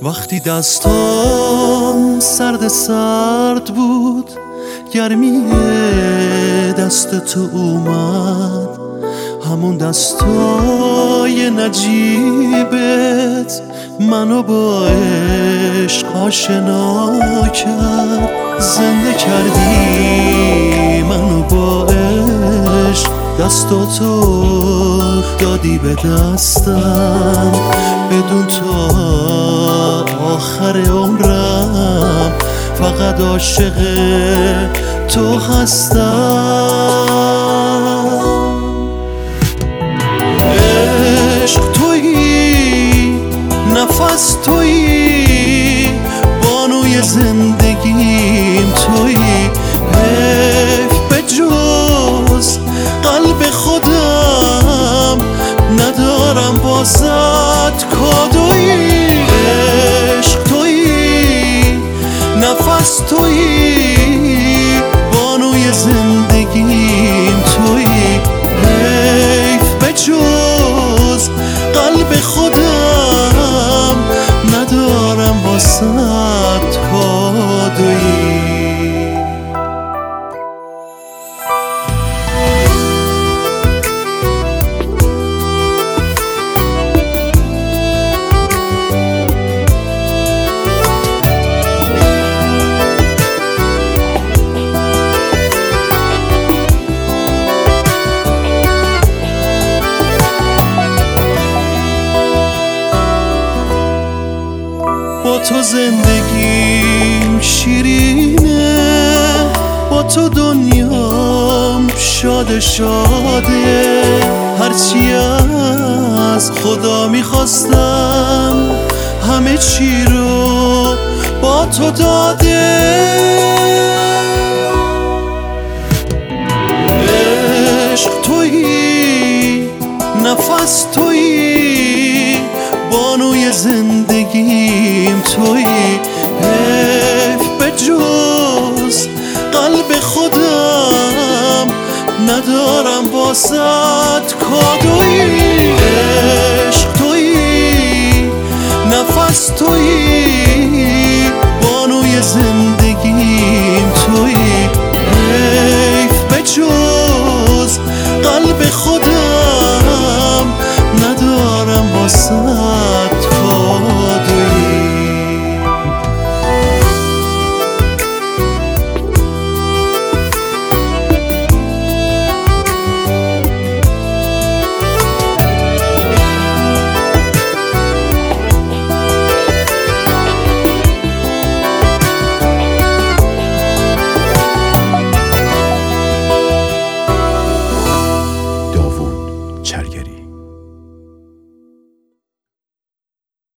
وقتی دستام سرد بود، گرمی دست تو اومد، همون دستای نجیبت منو با عشق آشنا کرد. زنده کردی منو با عشق، دستاتو دادی به دستم، بدون تا آخر عمرم فقط عاشق تو هستم. عشق تویی، نفس تویی، بانوی زندگیم تویی، حیف به جز قلب خودم ندارم بازت کادویی. عشق تویی، نفس تویی، بانوی زندگیم تویی، حیف به جز قلب خودم ندارم بازت کادویی. با تو زندگیم شیرینه، با تو دنیام شاده شاده، هرچی از خدا میخواستم همه چی رو با تو داده. عشق تویی، نفس تویی، بانوی زندگیم تویی، حیف به جز قلب خودم ندارم واسط کادویی. عشق تویی، نفس تویی، بانوی زندگیم تویی، حیف به جز قلب خودم ندارم واسط